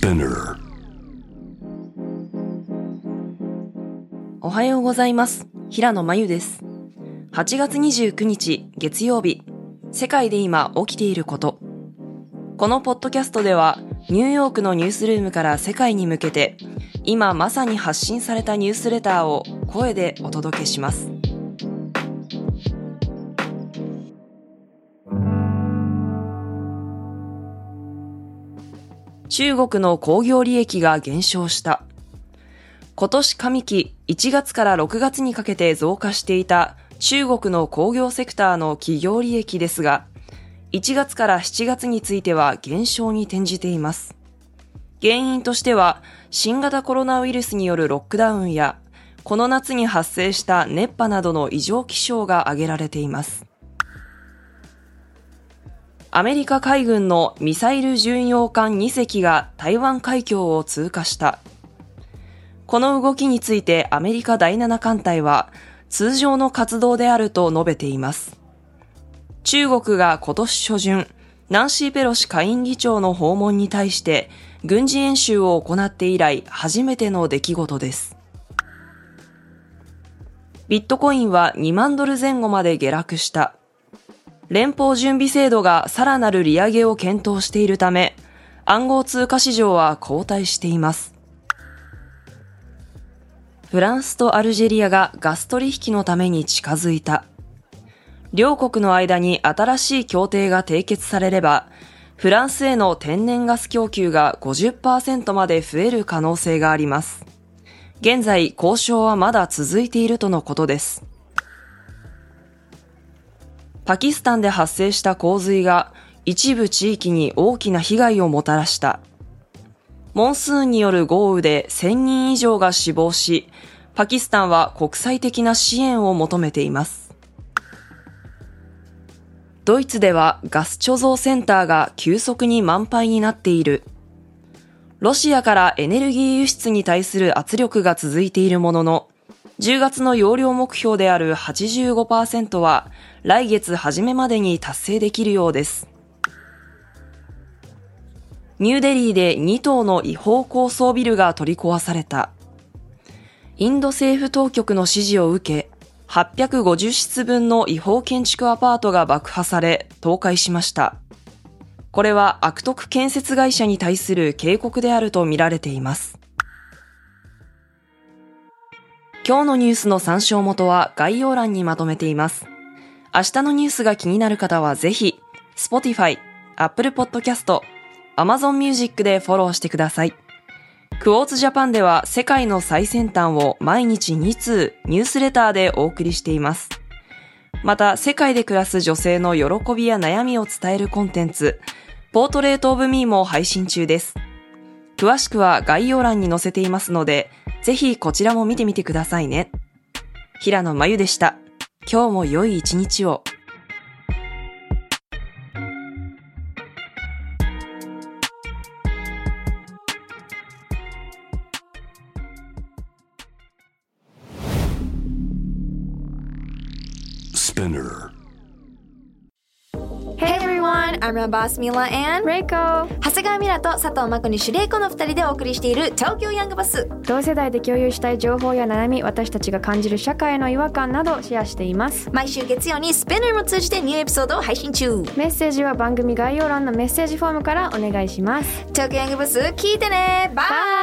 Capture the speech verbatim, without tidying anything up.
Spinner。 おはようございます。平野真由です。はちがつにじゅうくにち月曜日、世界で今起きていること。このポッドキャストではニューヨークのニュースルームから世界に向けて今まさに発信されたニュースレターを声でお届けします。中国の工業利益が減少した。今年上期いちがつからろくがつにかけて増加していた中国の工業セクターの企業利益ですが、いちがつからしちがつについては減少に転じています。原因としては新型コロナウイルスによるロックダウンやこの夏に発生した熱波などの異常気象が挙げられています。アメリカ海軍のミサイル巡洋艦にせきが台湾海峡を通過した。この動きについてアメリカだいなな艦隊は通常の活動であると述べています。中国が今年初旬、ナンシー・ペロシ下院議長の訪問に対して軍事演習を行って以来初めての出来事です。ビットコインはにまんドルぜん後まで下落した。連邦準備制度がさらなる利上げを検討しているため、暗号通貨市場は後退しています。フランスとアルジェリアがガス取引のために近づいた。両国の間に新しい協定が締結されれば、フランスへの天然ガス供給が ごじゅっパーセント まで増える可能性があります。現在、交渉はまだ続いているとのことです。パキスタンで発生した洪水が一部地域に大きな被害をもたらした。モンスーンによる豪雨でせんにん以上が死亡し、パキスタンは国際的な支援を求めています。ドイツではガス貯蔵センターが急速に満杯になっている。ロシアからエネルギー輸出に対する圧力が続いているものの、じゅうがつの容量目標である はちじゅうごパーセント は来月初めまでに達成できるようです。ニューデリーでに棟の違法高層ビルが取り壊された。インド政府当局の指示を受け、はっぴゃくごじゅっしつぶんの違法建築アパートが爆破され、倒壊しました。これは悪徳建設会社に対する警告であると見られています。今日のニュースの参照元は概要欄にまとめています。明日のニュースが気になる方はぜひ、Spotify、Apple Podcast、Amazon Music でフォローしてください。クォーツジャパンでは世界の最先端を毎日に通ニュースレターでお送りしています。また、世界で暮らす女性の喜びや悩みを伝えるコンテンツ、ポートレートオブミーも配信中です。詳しくは概要欄に載せていますので、ぜひこちらも見てみてくださいね。平野真由でした。今日も良い一日を。 Spinner。 Hey everyone, I'm your boss Mila and Reiko。 長谷川ミラと佐藤真子にシュレイコのふたりでお送りしている東京ヤングバス。 同世代で共有したい情報や悩み、私たちが感じる社会の違和感などシェアしています。 毎週月曜にスピナーも通じてニューエピソードを配信中。 メッセージは番組概要欄のメッセージフォームからお願いします。 東京ヤングバス聞いてね。バイ。